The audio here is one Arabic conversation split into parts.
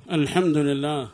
الحمد لله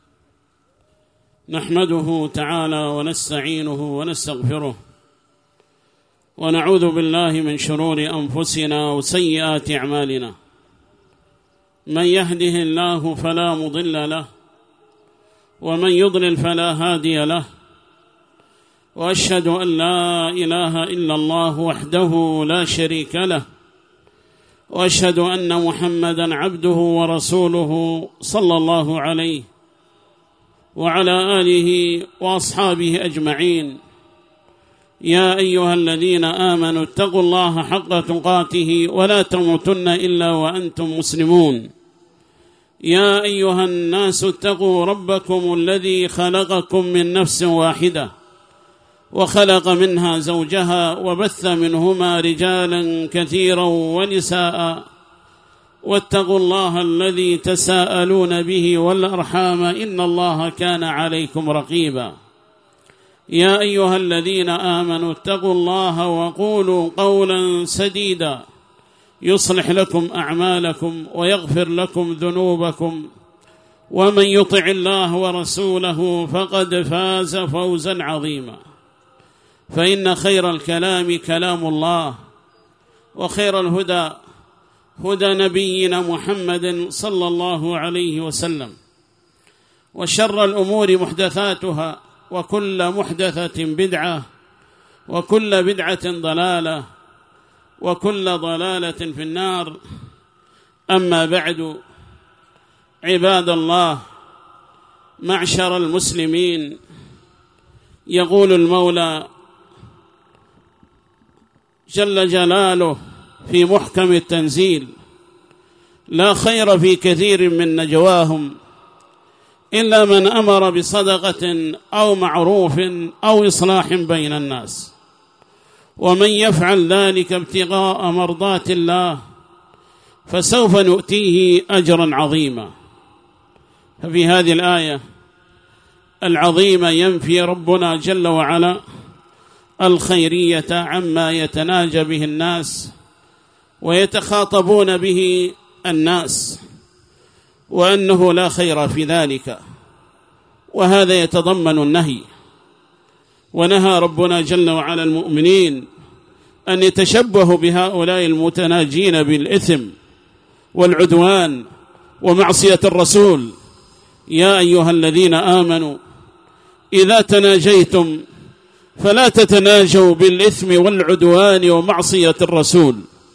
نحمده تعالى ونستعينه ونستغفره ونعوذ بالله من شرور أنفسنا وسيئات أعمالنا. من يهده الله فلا مضل له ومن يضلل فلا هادي له، وأشهد أن لا إله إلا الله وحده لا شريك له، وأشهد أن محمدًا عبده ورسوله صلى الله عليه وعلى آله وأصحابه أجمعين. يا أيها الذين آمنوا اتقوا الله حق تقاته ولا تموتن إلا وأنتم مسلمون. يا أيها الناس اتقوا ربكم الذي خلقكم من نفس واحدة وخلق منها زوجها وبث منهما رجالا كثيرا ونساء، واتقوا الله الذي تساءلون به والأرحام إن الله كان عليكم رقيبا. يا أيها الذين آمنوا اتقوا الله وقولوا قولا سديدا يصلح لكم أعمالكم ويغفر لكم ذنوبكم، ومن يطع الله ورسوله فقد فاز فوزا عظيما. فإن خير الكلام كلام الله، وخير الهدى هدى نبينا محمد صلى الله عليه وسلم، وشر الأمور محدثاتها، وكل محدثة بدعة، وكل بدعة ضلالة، وكل ضلالة في النار. أما بعد، عباد الله معشر المسلمين، يقول المولى جل جلاله في محكم التنزيل: لا خير في كثير من نجواهم إلا من أمر بصدقة أو معروف أو إصلاح بين الناس، ومن يفعل ذلك ابتغاء مرضات الله فسوف نؤتيه أجرا عظيما. ففي هذه الآية العظيمة ينفي ربنا جل وعلا الخيرية عما يتناجى به الناس ويتخاطبون به الناس، وأنه لا خير في ذلك، وهذا يتضمن النهي. ونهى ربنا جل وعلا المؤمنين أن يتشبهوا بهؤلاء المتناجين بالإثم والعدوان ومعصية الرسول. يا أيها الذين آمنوا إذا تناجيتم فلا تتناجوا بالإثم والعدوان ومعصية الرسول،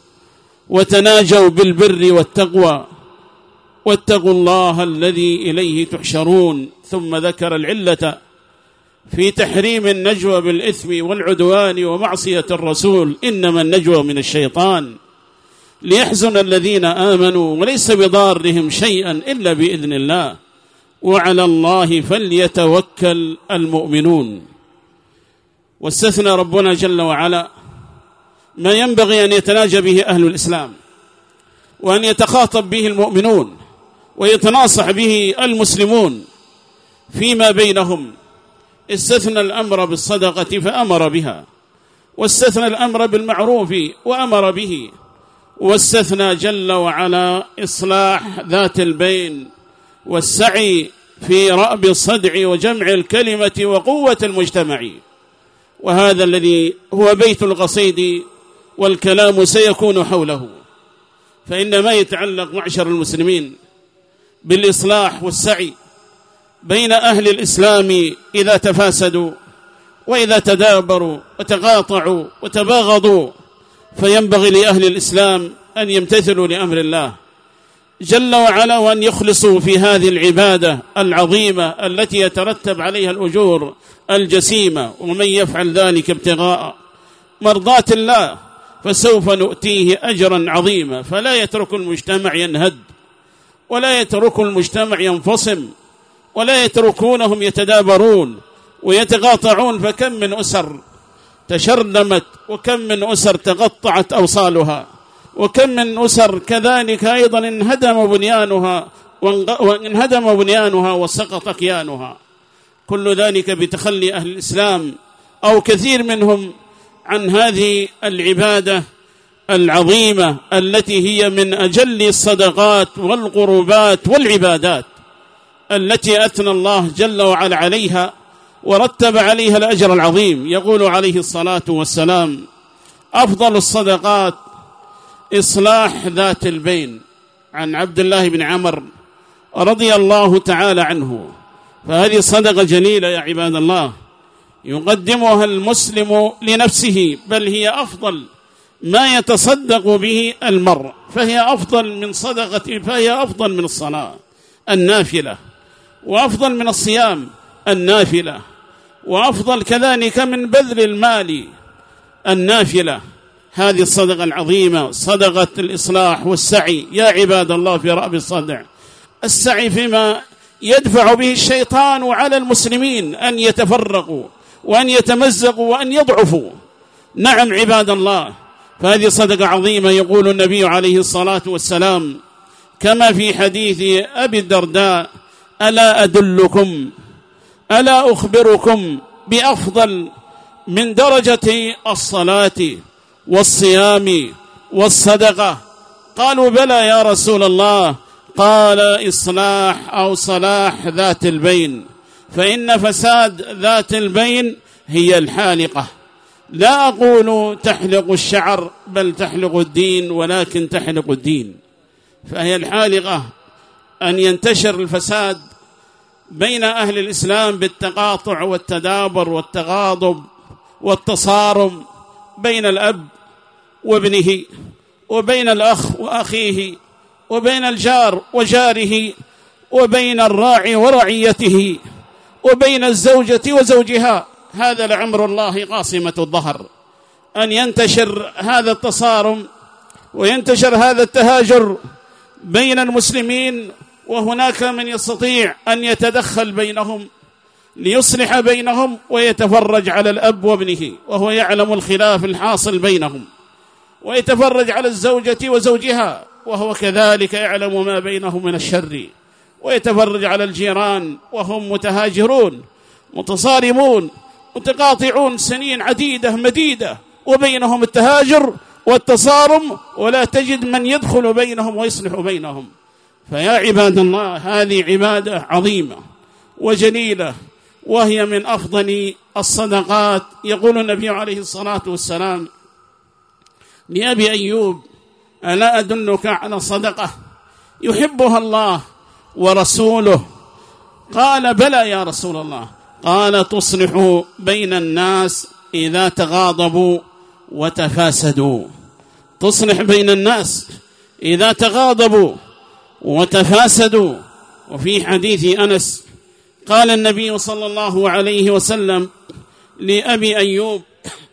وتناجوا بالبر والتقوى، واتقوا الله الذي إليه تحشرون. ثم ذكر العلة في تحريم النجوى بالإثم والعدوان ومعصية الرسول: إنما النجوى من الشيطان ليحزن الذين آمنوا وليس بضارهم شيئا إلا بإذن الله، وعلى الله فليتوكل المؤمنون. واستثنى ربنا جل وعلا ما ينبغي أن يتناجى به أهل الإسلام، وأن يتخاطب به المؤمنون، ويتناصح به المسلمون فيما بينهم. استثنى الأمر بالصدقة فأمر بها، واستثنى الأمر بالمعروف وأمر به، واستثنى جل وعلا إصلاح ذات البين والسعي في رأب الصدع وجمع الكلمة وقوة المجتمع. وهذا الذي هو بيت القصيد والكلام سيكون حوله. فإن ما يتعلق معشر المسلمين بالإصلاح والسعي بين أهل الإسلام إذا تفاسدوا وإذا تدابروا وتقاطعوا وتباغضوا، فينبغي لأهل الإسلام أن يمتثلوا لأمر الله جل وعلا، وأن يخلصوا في هذه العبادة العظيمة التي يترتب عليها الأجور الجسيمة. ومن يفعل ذلك ابتغاء مرضات الله فسوف نؤتيه أجرا عظيما. فلا يترك المجتمع ينهد، ولا يترك المجتمع ينفصم، ولا يتركونهم يتدابرون ويتقاطعون. فكم من أسر تشرذمت، وكم من أسر تقطعت أوصالها، وكم من أسر كذلك أيضا انهدم بنيانها وسقط كيانها. كل ذلك بتخلي أهل الإسلام أو كثير منهم عن هذه العبادة العظيمة التي هي من أجل الصدقات والقربات والعبادات. التي أثنى الله جل وعلا عليها ورتب عليها الأجر العظيم. يقول عليه الصلاة والسلام: أفضل الصدقات إصلاح ذات البين، عن عبد الله بن عمرو رضي الله تعالى عنه. فهذه صدقة جليلة يا عباد الله، يقدمها المسلم لنفسه، بل هي أفضل ما يتصدق به المرء، فهي أفضل من صدقة، فهي أفضل من الصلاة النافلة، وأفضل من الصيام النافلة، وأفضل كذلك من بذل المال النافلة. هذه الصدقة العظيمة صدقة الإصلاح والسعي يا عباد الله في رأب الصدع، السعي فيما يدفع به الشيطان على المسلمين أن يتفرقوا وأن يتمزقوا وأن يضعفوا. نعم عباد الله، فهذه صدقة عظيمة. يقول النبي عليه الصلاة والسلام كما في حديث أبي الدرداء: ألا أدلكم، ألا أخبركم بأفضل من درجة الصلاة والصيام والصدقة؟ قالوا: بلى يا رسول الله. قال: إصلاح أو صلاح ذات البين، فإن فساد ذات البين هي الحالقة. لا أقول تحلق الشعر، بل تحلق الدين، ولكن تحلق الدين. فهي الحالقة أن ينتشر الفساد بين أهل الإسلام بالتقاطع والتدابر والتغاضب والتصارم، بين الأب وابنه، وبين الأخ وأخيه، وبين الجار وجاره، وبين الراعي ورعيته، وبين الزوجة وزوجها. هذا لعمر الله قاصمة الظهر، أن ينتشر هذا التصارم وينتشر هذا التهاجر بين المسلمين، وهناك من يستطيع أن يتدخل بينهم ليصلح بينهم ويتفرج على الأب وابنه وهو يعلم الخلاف الحاصل بينهم، ويتفرج على الزوجة وزوجها وهو كذلك يعلم ما بينهم من الشر، ويتفرج على الجيران وهم متهاجرون متصارمون متقاطعون سنين عديدة مديدة، وبينهم التهاجر والتصارم، ولا تجد من يدخل بينهم ويصلح بينهم. فيا عباد الله، هذه عبادة عظيمة وجليلة، وهي من أفضل الصدقات. يقول النبي عليه الصلاة والسلام لأبي أيوب: ألا أدلك على صدقة يحبها الله ورسوله؟ قال: بلى يا رسول الله. قال: تصلح بين الناس إذا تغاضبوا وتفاسدوا. تصلح بين الناس إذا تغاضبوا وتفاسدوا. وفي حديث أنس قال النبي صلى الله عليه وسلم لأبي أيوب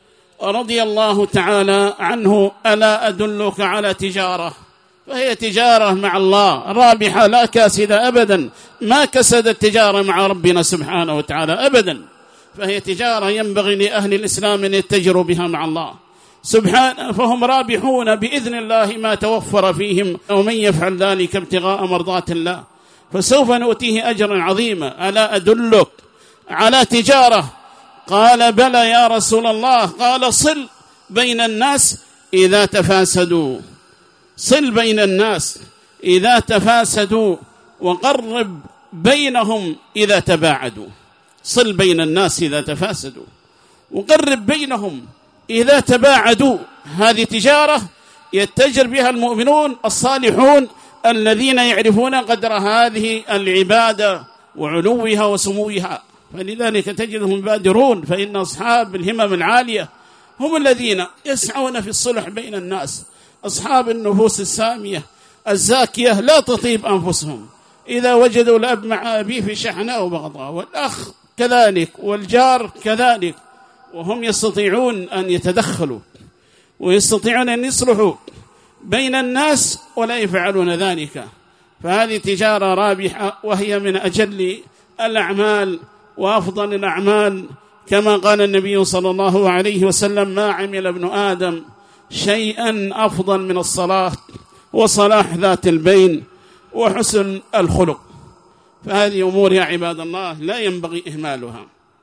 رضي الله تعالى عنه: ألا أدلك على تجارة؟ فهي تجارة مع الله رابحة لا كاسدة أبدا، ما كسد التجارة مع ربنا سبحانه وتعالى أبدا، فهي تجارة ينبغي لأهل الإسلام أن يتجروا بها مع الله سبحانه، فهم رابحون بإذن الله ما توفر فيهم، ومن يفعل ذلك ابتغاء مرضات الله فسوف نؤتيه أجرا عظيما. ألا أدلك على تجارة؟ قال: بلى يا رسول الله. قال: صل بين الناس إذا تفاسدوا. صل بين الناس إذا تفاسدوا، وقرب بينهم إذا تباعدوا. صل بين الناس إذا تفاسدوا، وقرب بينهم إذا تباعدوا. هذه تجارة يتجر بها المؤمنون الصالحون الذين يعرفون قدر هذه العبادة وعلوها وسموها، فلذلك تجدهم يبادرون. فإن أصحاب الهمم العالية هم الذين يسعون في الصلح بين الناس. أصحاب النفوس السامية الزاكية لا تطيب أنفسهم إذا وجدوا الأب مع أبيه في شحناء وبغضاء، والأخ كذلك، والجار كذلك، وهم يستطيعون أن يتدخلوا ويستطيعون أن يصلحوا بين الناس ولا يفعلون ذلك. فهذه تجارة رابحة، وهي من أجل الأعمال وأفضل الأعمال، كما قال النبي صلى الله عليه وسلم: ما عمل ابن آدم شيئا أفضل من الصلاة وصلاح ذات البين وحسن الخلق. فهذه أمور يا عباد الله لا ينبغي إهمالها،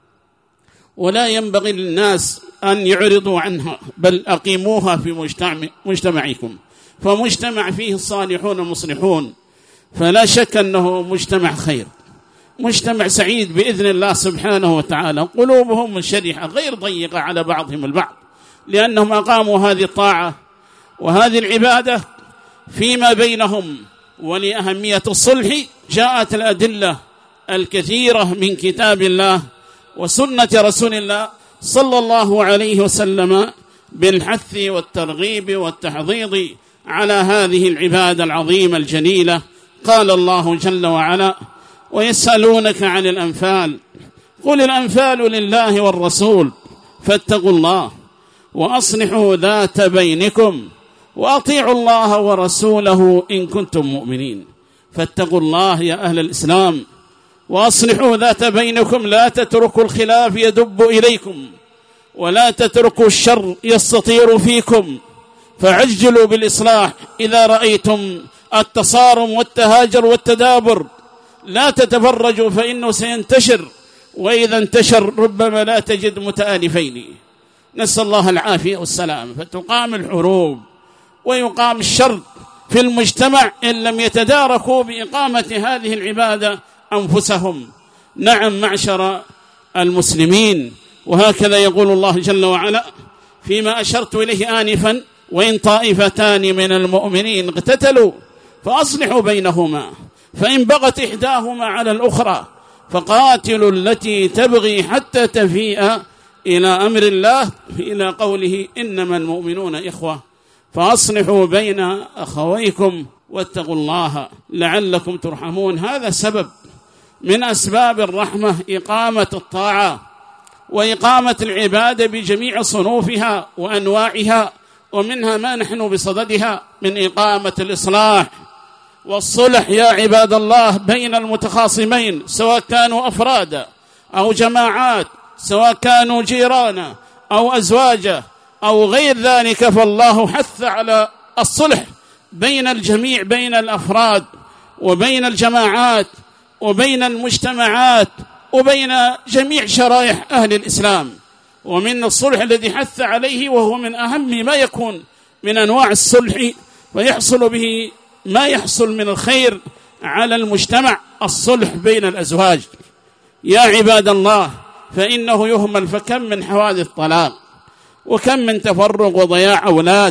ولا ينبغي للناس أن يعرضوا عنها، بل أقيموها في مجتمعكم، فمجتمع فيه الصالحون المصلحون، فلا شك أنه مجتمع خير. مجتمع سعيد بإذن الله سبحانه وتعالى، قلوبهم منشرحة غير ضيقة على بعضهم البعض، لأنهم أقاموا هذه الطاعة وهذه العبادة فيما بينهم. ولأهمية الصلح جاءت الأدلة الكثيرة من كتاب الله وسنة رسول الله صلى الله عليه وسلم بالحث والترغيب والتحضيض على هذه العبادة العظيمة الجليلة. قال الله جل وعلا: ويسألونك عن الأنفال قل الأنفال لله والرسول فاتقوا الله وأصلحوا ذات بينكم وأطيعوا الله ورسوله إن كنتم مؤمنين. فاتقوا الله يا أهل الإسلام وأصلحوا ذات بينكم، لا تتركوا الخلاف يدب إليكم، ولا تتركوا الشر يستطير فيكم، فعجلوا بالإصلاح إذا رأيتم التصارم والتهاجر والتدابر. لا تتفرجوا فإنه سينتشر، وإذا انتشر ربما لا تجد متآلفين. نسأل الله العافية والسلام. فتقام الحروب ويقام الشر في المجتمع إن لم يتداركوا بإقامة هذه العبادة أنفسهم. نعم معشر المسلمين، وهكذا يقول الله جل وعلا فيما أشرت إليه آنفا: وإن طائفتان من المؤمنين اقتتلوا فأصلحوا بينهما فإن بغت إحداهما على الأخرى فقاتلوا التي تبغي حتى تفيء إلى أمر الله، إلى قوله: إنما المؤمنون إخوة فأصلحوا بين أخويكم واتقوا الله لعلكم ترحمون. هذا سبب من أسباب الرحمة، إقامة الطاعة وإقامة العبادة بجميع صنوفها وأنواعها، ومنها ما نحن بصددها من إقامة الإصلاح والصلح يا عباد الله بين المتخاصمين، سواء كانوا أفرادا أو جماعات، سواء كانوا جيرانا أو أزواجا أو غير ذلك. فالله حث على الصلح بين الجميع، بين الأفراد وبين الجماعات وبين المجتمعات وبين جميع شرائح أهل الإسلام. ومن الصلح الذي حث عليه، وهو من أهم ما يكون من أنواع الصلح ويحصل به ما يحصل من الخير على المجتمع، الصلح بين الأزواج. يا عباد الله، فإنه يهمل، فكم من حوادث طلاق وكم من تفرق وضياع أولاد،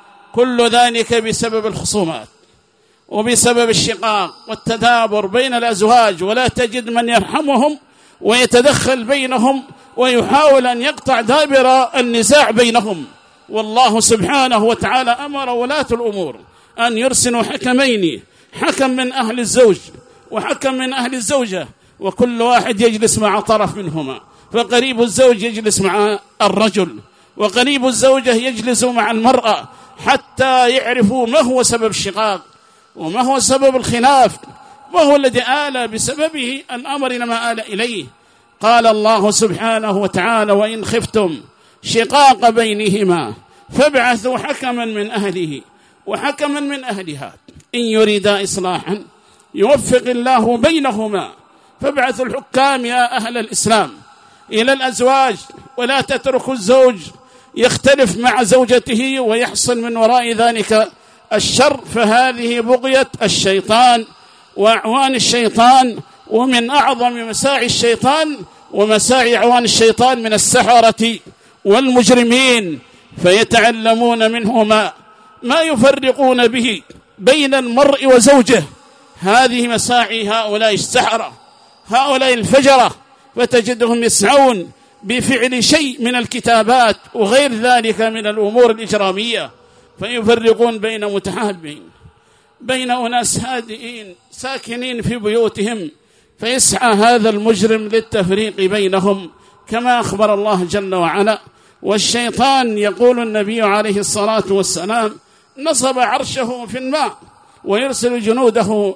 كل ذلك بسبب الخصومات وبسبب الشقاق والتدابر بين الأزواج، ولا تجد من يرحمهم ويتدخل بينهم ويحاول أن يقطع دابر النزاع بينهم. والله سبحانه وتعالى أمر ولاة الأمور أن يرسلوا حكمين، حكم من أهل الزوج وحكم من أهل الزوجة، وكل واحد يجلس مع طرف منهما، فقريب الزوج يجلس مع الرجل وقريب الزوجة يجلس مع المرأة، حتى يعرفوا ما هو سبب الشقاق وما هو سبب الخلاف، ما هو الذي آل بسببه الأمر لما آل إليه. قال الله سبحانه وتعالى: وإن خفتم شقاق بينهما فابعثوا حكما من أهله وحكما من أهلها إن يريدا إصلاحا يوفق الله بينهما. فابعثوا الحكام يا أهل الإسلام إلى الأزواج، ولا تتركوا الزوج يختلف مع زوجته ويحصل من وراء ذلك الشر، فهذه بغية الشيطان وأعوان الشيطان، ومن أعظم مساعي الشيطان ومساعي أعوان الشيطان من السحرة والمجرمين، فيتعلمون منهما ما يفرقون به بين المرء وزوجه. هذه مساعي هؤلاء السحرة، هؤلاء الفجرة، فتجدهم يسعون بفعل شيء من الكتابات وغير ذلك من الأمور الإجرامية، فيفرقون بين متحابين، بين أناس هادئين ساكنين في بيوتهم، فيسعى هذا المجرم للتفريق بينهم كما أخبر الله جل وعلا. والشيطان يقول النبي عليه الصلاة والسلام: نصب عرشه في الماء ويرسل جنوده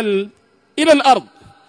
إلى الأرض،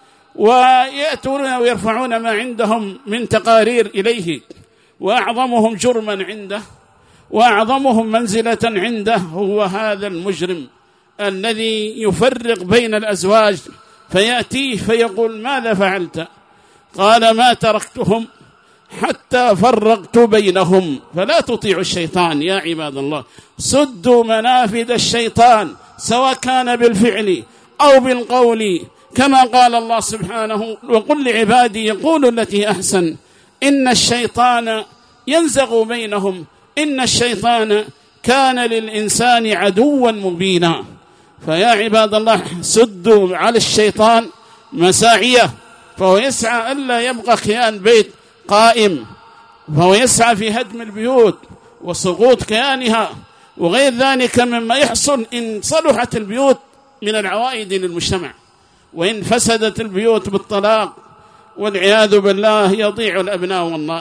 ويأتون ويرفعون ما عندهم من تقارير إليه، وأعظمهم جرما عنده وأعظمهم منزلة عنده هو هذا المجرم الذي يفرق بين الأزواج، فيأتيه فيقول: ماذا فعلت؟ قال: ما تركتهم حتى فرقت بينهم. فلا تطيعوا الشيطان يا عباد الله، سدوا منافذ الشيطان سواء كان بالفعل أو بالقول كما قال الله سبحانه: وقل لعبادي يقولوا التي أحسن إن الشيطان ينزغ بينهم إن الشيطان كان للإنسان عدوا مبينا. فيا عباد الله، سدوا على الشيطان مساعيه، فهو يسعى ألا يبقى كيان بيت قائم، فهو يسعى في هدم البيوت وسقوط كيانها وغير ذلك مما يحصل إن صلحت البيوت من العوائد للمجتمع، وإن فسدت البيوت بالطلاق والعياذ بالله يضيع الأبناء. والله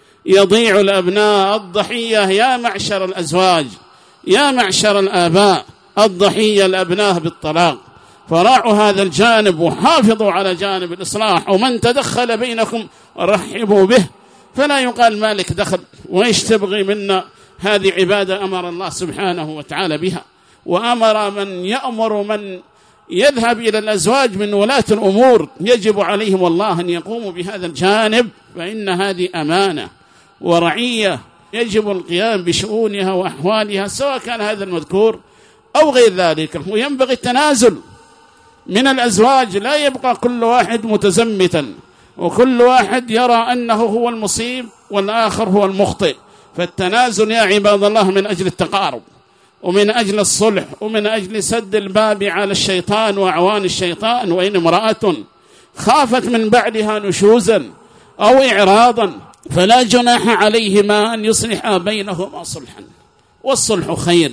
يضيع الأبناء الضحية. يا معشر الأزواج، يا معشر الآباء، الضحية الأبناء بالطلاق. فراعوا هذا الجانب وحافظوا على جانب الإصلاح، ومن تدخل بينكم رحبوا به، فلا يقال مالك دخل وإيش تبغي منا. هذه عبادة أمر الله سبحانه وتعالى بها، وأمر من يأمر من يذهب إلى الأزواج من ولاة الأمور يجب عليهم والله أن يقوموا بهذا الجانب، فإن هذه أمانة ورعية يجب القيام بشؤونها وأحوالها، سواء كان هذا المذكور أو غير ذلك. وينبغي التنازل من الأزواج، لا يبقى كل واحد متزمتا وكل واحد يرى أنه هو المصيب والآخر هو المخطئ. فالتنازل يا عباد الله من أجل التقارب ومن أجل الصلح ومن أجل سد الباب على الشيطان وأعوان الشيطان. وإن امرأة خافت من بعدها نشوزا أو إعراضا فلا جناح عليهما أن يصلحا بينهما صلحا، والصلح خير،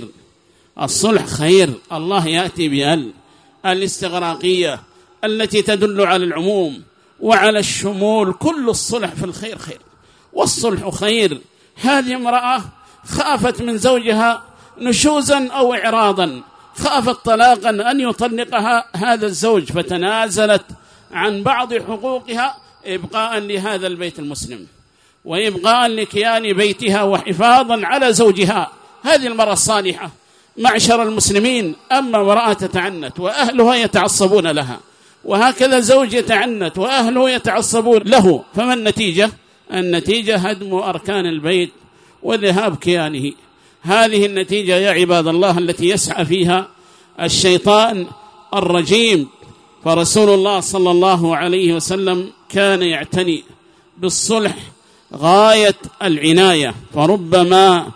الصلح خير. الله يأتي بأل الاستغراقية التي تدل على العموم وعلى الشمول. كل الصلح في الخير خير، والصلح خير. هذه امرأة خافت من زوجها نشوزا أو إعراضا، خافت طلاقا أن يطلقها هذا الزوج، فتنازلت عن بعض حقوقها إبقاء لهذا البيت المسلم وإبقاء لكيان بيتها وحفاظا على زوجها. هذه المرأة الصالحة معشر المسلمين. أما امرأة تتعنت وأهلها يتعصبون لها، وهكذا زوج يتعنت وأهله يتعصبون له، فما النتيجة؟ النتيجة هدم أركان البيت وذهاب كيانه. هذه النتيجة يا عباد الله التي يسعى فيها الشيطان الرجيم. فرسول الله صلى الله عليه وسلم كان يعتني بالصلح غاية العناية، فربما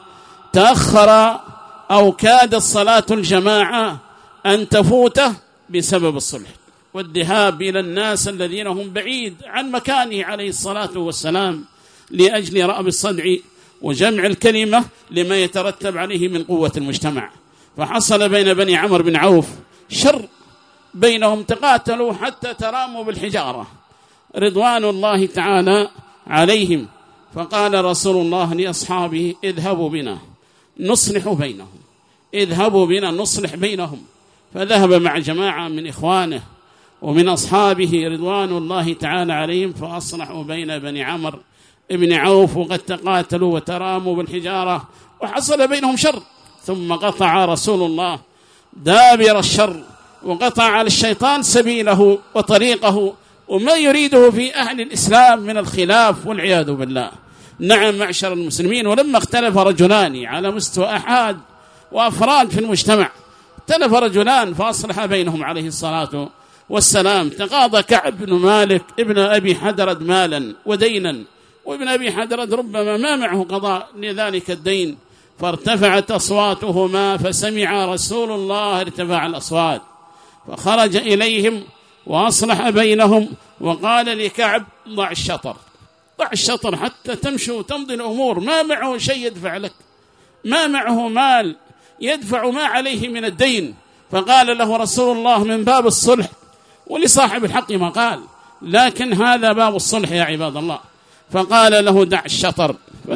تأخر أو كاد الصلاة الجماعة أن تفوته بسبب الصلح والذهاب إلى الناس الذين هم بعيد عن مكانه عليه الصلاة والسلام لأجل رأب الصدع وجمع الكلمة لما يترتب عليه من قوة المجتمع. فحصل بين بني عمرو بن عوف شر بينهم، تقاتلوا حتى تراموا بالحجارة رضوان الله تعالى عليهم. فقال رسول الله لأصحابه: اذهبوا بنا نصلح بينهم، اذهبوا بنا نصلح بينهم. فذهب مع جماعة من إخوانه ومن أصحابه رضوان الله تعالى عليهم، فأصلحوا بين بني عمرو ابن عوف، وقد تقاتلوا وتراموا بالحجارة وحصل بينهم شر. ثم قطع رسول الله دابر الشر وقطع على الشيطان سبيله وطريقه وما يريده في أهل الإسلام من الخلاف والعياذ بالله. نعم معشر المسلمين، ولما اختلف رجلان على مستوى أحد وأفراد في المجتمع، اختلف رجلان فأصلح بينهم عليه الصلاة والسلام. تقاضى كعب بن مالك ابن أبي حدرد مالا ودينا، وابن أبي حدرد ربما ما معه قضاء لذلك الدين، فارتفعت أصواتهما، فسمع رسول الله ارتفاع الأصوات، فخرج إليهم وأصلح بينهم وقال لكعب: ضع الشطر، ضع الشطر حتى تمشي وتمضي الأمور. ما معه شيء يدفع لك، ما معه مال يدفع ما عليه من الدين. فقال له رسول الله من باب الصلح، ولصاحب الحق ما قال، لكن هذا باب الصلح يا عباد الله. فقال له: دع الشطر،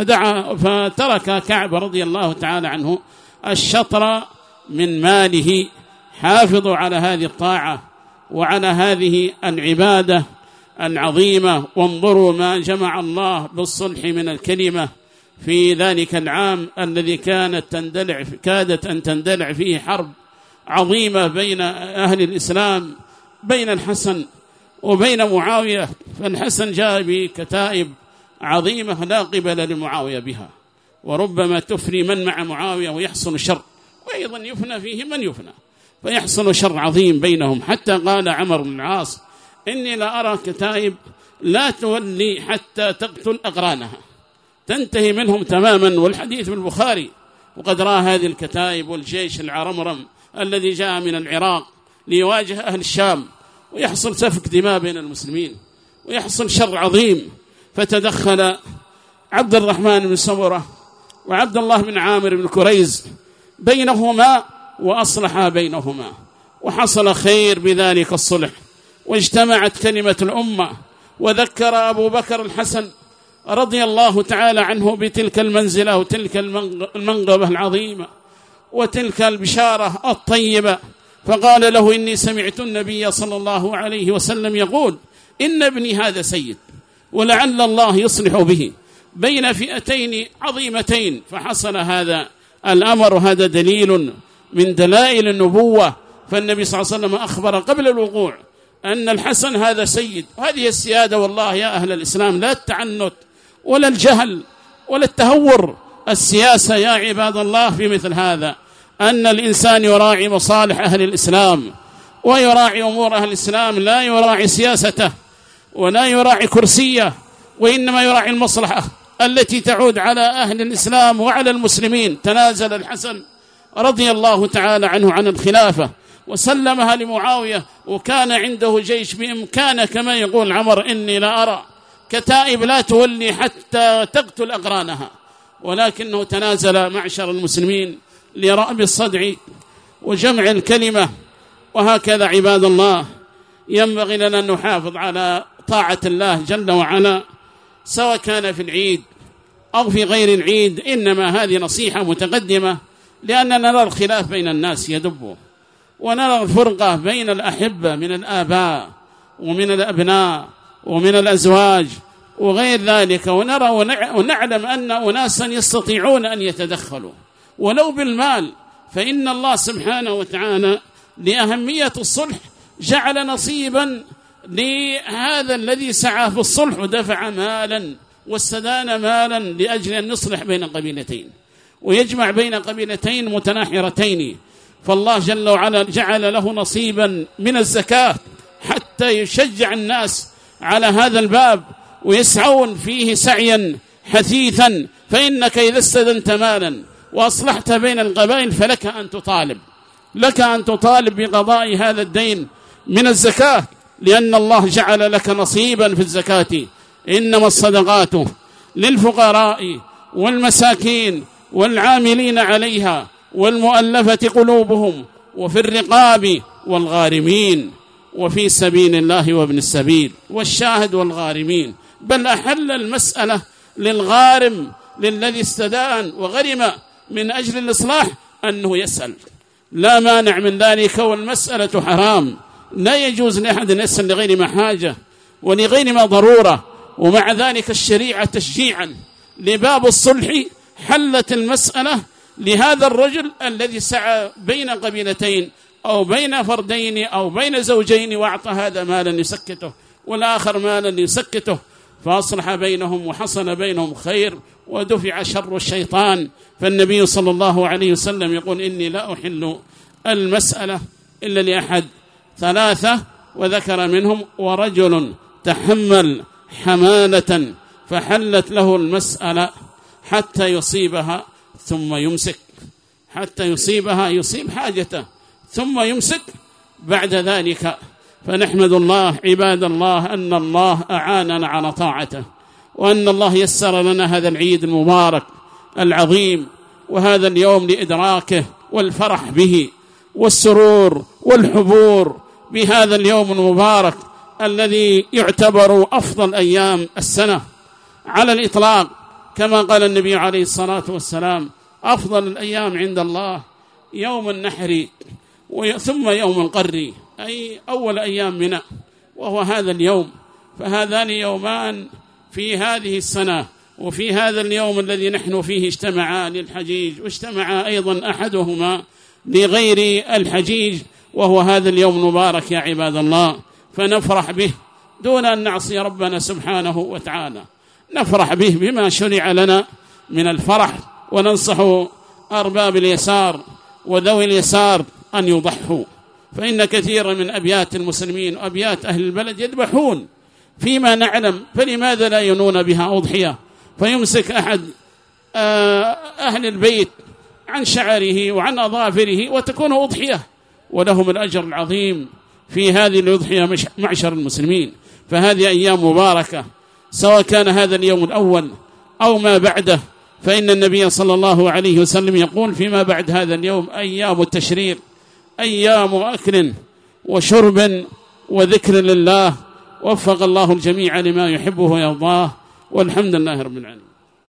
فترك كعب رضي الله تعالى عنه الشطر من ماله. حافظوا على هذه الطاعة وعلى هذه العبادة العظيمة، وانظروا ما جمع الله بالصلح من الكلمة في ذلك العام الذي كادت أن تندلع فيه حرب عظيمة بين أهل الإسلام، بين الحسن وبين معاوية. فالحسن جاء بكتائب عظيمة لا قبل لمعاوية بها، وربما تفني من مع معاوية ويحصل الشر، وأيضا يفنى فيه من يفنى. فيحصل شر عظيم بينهم. حتى قال عمرو بن العاص: إني لا أرى كتائب لا تولي حتى تقتل أقرانها، تنتهي منهم تماما. والحديث في البخاري: وقد رأى هذه الكتائب والجيش العرمرم الذي جاء من العراق ليواجه أهل الشام، ويحصل سفك دماء بين المسلمين ويحصل شر عظيم. فتدخل عبد الرحمن بن سمرة وعبد الله بن عامر بن كريز بينهما وأصلح بينهما، وحصل خير بذلك الصلح، واجتمعت كلمة الأمة. وذكر أبو بكر الحسن رضي الله تعالى عنه بتلك المنزلة وتلك المنقبة العظيمة وتلك البشارة الطيبة، فقال له: إني سمعت النبي صلى الله عليه وسلم يقول: إن ابني هذا سيد، ولعل الله يصلح به بين فئتين عظيمتين. فحصل هذا الأمر، وهذا دليل من دلائل النبوة. فالنبي صلى الله عليه وسلم أخبر قبل الوقوع أن الحسن هذا سيد. هذه السيادة والله يا أهل الإسلام، لا التعنت ولا الجهل ولا التهور. السياسة يا عباد الله في مثل هذا أن الإنسان يراعي مصالح أهل الإسلام ويراعي أمور أهل الإسلام، لا يراعي سياسته ولا يراعي كرسيه، وإنما يراعي المصلحة التي تعود على أهل الإسلام وعلى المسلمين. تنازل الحسن رضي الله تعالى عنه عن الخلافة وسلمها لمعاوية، وكان عنده جيش بإمكانه كما يقول عمر: إني لا أرى كتائب لا تولي حتى تقتل أقرانها، ولكنه تنازل معشر المسلمين لرأب الصدع وجمع الكلمة. وهكذا عباد الله ينبغي لنا أن نحافظ على طاعة الله جل وعلا، سواء كان في العيد أو في غير العيد. إنما هذه نصيحة متقدمة، لأننا نرى الخلاف بين الناس يدب، ونرى الفرقة بين الأحبة من الآباء ومن الأبناء ومن الأزواج وغير ذلك، ونرى ونعلم أن أناسا يستطيعون أن يتدخلوا ولو بالمال. فإن الله سبحانه وتعالى لأهمية الصلح جعل نصيبا لهذا الذي سعى في الصلح ودفع مالا واستدان مالا لأجل أن يصلح بين قبيلتين ويجمع بين قبيلتين متناحرتين. فالله جل وعلا جعل له نصيبا من الزكاة حتى يشجع الناس على هذا الباب ويسعون فيه سعيا حثيثا. فإنك إذا استدنت مالا وأصلحت بين القبائل فلك أن تطالب بقضاء هذا الدين من الزكاة، لأن الله جعل لك نصيبا في الزكاة. إنما الصدقات للفقراء والمساكين والعاملين عليها والمؤلفة قلوبهم وفي الرقاب والغارمين وفي سبيل الله وابن السبيل والشاهد والغارمين. بل أحل المسألة للغارم، للذي استدان وغرم من أجل الإصلاح، أنه يسأل، لا مانع من ذلك. والمسألة حرام، لا يجوز لأحد أن يسأل لغير ما حاجة ولغير ما ضرورة. ومع ذلك الشريعة تشجيعا لباب الصلح حلت المسألة لهذا الرجل الذي سعى بين قبيلتين أو بين فردين أو بين زوجين، وأعطى هذا مالا يسكته والآخر مالا يسكته، فأصلح بينهم وحصل بينهم خير ودفع شر الشيطان. فالنبي صلى الله عليه وسلم يقول: إني لا أحل المسألة إلا لأحد ثلاثة، وذكر منهم: ورجل تحمل حمالة فحلت له المسألة حتى يصيبها ثم يمسك، حتى يصيبها، يصيب حاجته ثم يمسك بعد ذلك. فنحمد الله عباد الله أن الله أعاننا على طاعته، وأن الله يسر لنا هذا العيد المبارك العظيم وهذا اليوم لإدراكه والفرح به والسرور والحبور بهذا اليوم المبارك الذي يعتبر أفضل أيام السنة على الإطلاق. كما قال النبي عليه الصلاة والسلام: أفضل الأيام عند الله يوم النحر ثم يوم القر، أي أول أيام منى، وهو هذا اليوم. فهذان يومان في هذه السنة، وفي هذا اليوم الذي نحن فيه اجتمعا للحجيج، واجتمع أيضا أحدهما لغير الحجيج، وهو هذا اليوم المبارك يا عباد الله. فنفرح به دون أن نعصي ربنا سبحانه وتعالى، نفرح به بما شرع لنا من الفرح، وننصح أرباب اليسار وذوي اليسار أن يضحوا، فإن كثيرا من أبيات المسلمين وأبيات أهل البلد يذبحون فيما نعلم، فلماذا لا ينون بها أضحية؟ فيمسك أحد أهل البيت عن شعره وعن أظافره وتكون أضحية، ولهم الأجر العظيم في هذه الأضحية معشر المسلمين. فهذه أيام مباركة، سواء كان هذا اليوم الأول أو ما بعده، فإن النبي صلى الله عليه وسلم يقول فيما بعد هذا اليوم أيام التشريق، أيام أكل وشرب وذكر لله. وفق الله الجميع لما يحبه ويرضاه، والحمد لله رب العالمين.